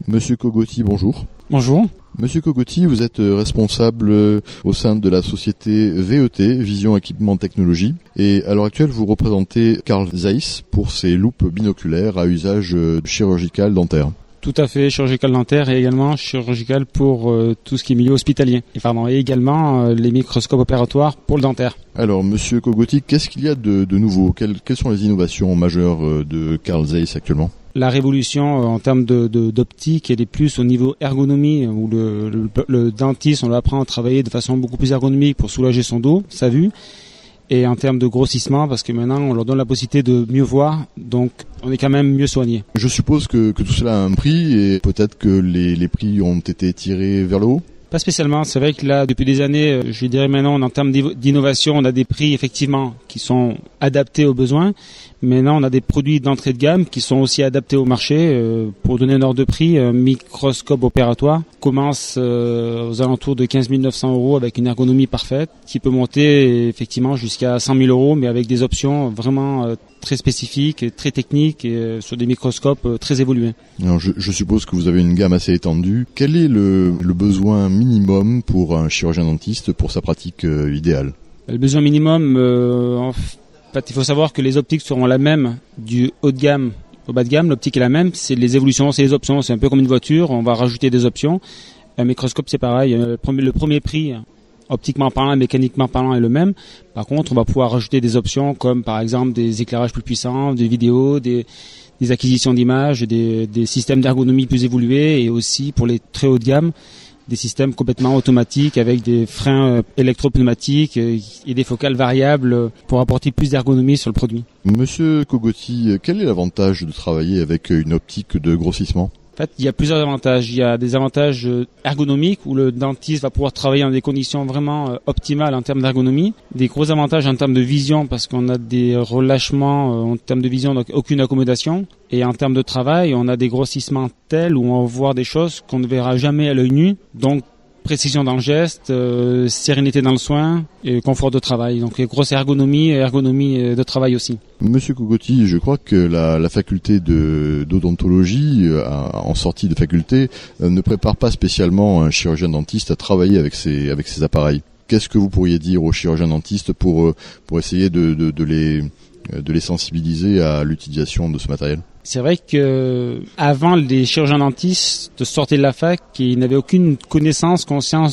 Monsieur Kogoty, bonjour. Bonjour. Monsieur Kogoty, vous êtes responsable au sein de la société VET, Vision Équipement Technologie. Et à l'heure actuelle, vous représentez Carl Zeiss pour ses loupes binoculaires à usage chirurgical dentaire. Tout à fait, chirurgical dentaire et également chirurgical pour tout ce qui est milieu hospitalier. Et également les microscopes opératoires pour le dentaire. Alors, Monsieur Kogoty, qu'est-ce qu'il y a de nouveau ? Quelles sont les innovations majeures de Carl Zeiss actuellement ? La révolution en termes d'optique, elle est plus au niveau ergonomie, où le dentiste, on l'apprend à travailler de façon beaucoup plus ergonomique pour soulager son dos, sa vue. Et en termes de grossissement, parce que maintenant on leur donne la possibilité de mieux voir, donc on est quand même mieux soigné. Je suppose que tout cela a un prix et peut-être que les prix ont été tirés vers le haut ? Pas spécialement, c'est vrai que là depuis des années, je dirais maintenant en termes d'innovation, on a des prix effectivement qui sont adaptés aux besoins. Maintenant on a des produits d'entrée de gamme qui sont aussi adaptés au marché. Pour donner un ordre de prix, un microscope opératoire commence aux alentours de 15 900 € avec une ergonomie parfaite, qui peut monter effectivement jusqu'à 100 000 €, mais avec des options vraiment très spécifiques, et très techniques et sur des microscopes très évolués. Alors je suppose que vous avez une gamme assez étendue. Quel est le besoin minimum pour un chirurgien dentiste pour sa pratique idéale ? Le besoin minimum, en fait, il faut savoir que les optiques seront la même du haut de gamme au bas de gamme. L'optique est la même, c'est les évolutions, c'est les options. C'est un peu comme une voiture, on va rajouter des options. Un microscope, c'est pareil. Le premier prix, optiquement parlant, mécaniquement parlant, est le même. Par contre, on va pouvoir rajouter des options comme par exemple des éclairages plus puissants, des vidéos, des acquisitions d'images, des systèmes d'ergonomie plus évolués et aussi pour les très hauts de gamme, des systèmes complètement automatiques avec des freins électropneumatiques et des focales variables pour apporter plus d'ergonomie sur le produit. Monsieur Kogoty, quel est l'avantage de travailler avec une optique de grossissement ? En fait, il y a plusieurs avantages. Il y a des avantages ergonomiques où le dentiste va pouvoir travailler dans des conditions vraiment optimales en termes d'ergonomie. Des gros avantages en termes de vision parce qu'on a des relâchements en termes de vision, donc aucune accommodation. Et en termes de travail, on a des grossissements tels où on va voir des choses qu'on ne verra jamais à l'œil nu. Donc, précision dans le geste, sérénité dans le soin et confort de travail. Donc grosse ergonomie et ergonomie de travail aussi. Monsieur Kogoty, je crois que la faculté d'odontologie en sortie de faculté ne prépare pas spécialement un chirurgien dentiste à travailler avec ces appareils. Qu'est-ce que vous pourriez dire aux chirurgiens dentistes pour essayer de les sensibiliser à l'utilisation de ce matériel ? C'est vrai que avant les chirurgiens dentistes sortaient de la fac, ils n'avaient aucune conscience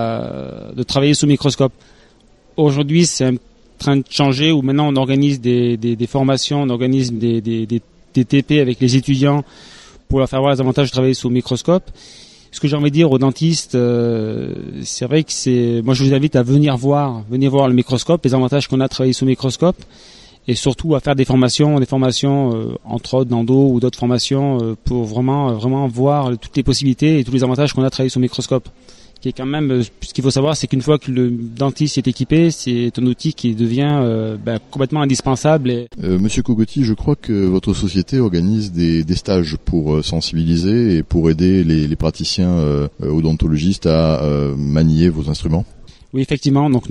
de travailler sous microscope. Aujourd'hui, c'est en train de changer où maintenant on organise des formations, on organise des TP avec les étudiants pour leur faire voir les avantages de travailler sous microscope. Ce que j'ai envie de dire aux dentistes, c'est vrai que moi je vous invite à venir voir le microscope, les avantages qu'on a de travailler sous microscope. Et surtout à faire des formations entre autres d'endo ou d'autres formations pour vraiment voir toutes les possibilités et tous les avantages qu'on a de travailler sous microscope. Qui est quand même, ce qu'il faut savoir, c'est qu'une fois que le dentiste est équipé, c'est un outil qui devient complètement indispensable. Monsieur Kogoty, je crois que votre société organise des stages pour sensibiliser et pour aider les praticiens odontologistes à manier vos instruments. Oui, effectivement. Donc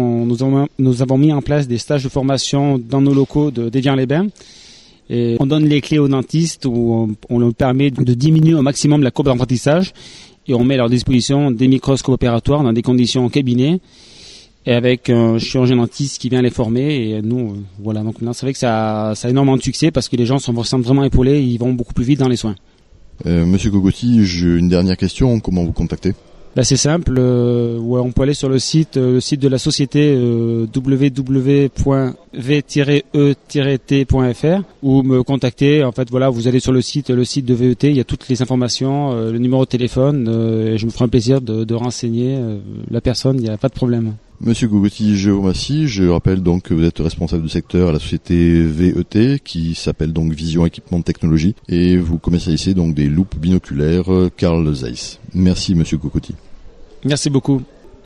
nous avons mis en place des stages de formation dans nos locaux d'Évian-les-Bains. Et on donne les clés aux dentistes où on leur permet de diminuer au maximum la courbe d'apprentissage et on met à leur disposition des microscopes opératoires dans des conditions en cabinet et avec un chirurgien dentiste qui vient les former. Et nous, voilà. Donc maintenant, c'est vrai que ça a énormément de succès parce que les gens sont vraiment épaulés et ils vont beaucoup plus vite dans les soins. Monsieur Kogoty, j'ai une dernière question. Comment vous contacter ? C'est simple, on peut aller sur le site de la société www.v-e-t.fr ou me contacter. En fait, voilà, vous allez sur le site de VET, il y a toutes les informations, le numéro de téléphone, et je me ferai un plaisir de renseigner la personne, il n'y a pas de problème. Monsieur Kogoty, je vous remercie. Je rappelle donc que vous êtes responsable du secteur à la société VET qui s'appelle donc Vision Équipement Technologie et vous commercialisez donc des loupes binoculaires Carl Zeiss. Merci Monsieur Kogoty. Merci beaucoup.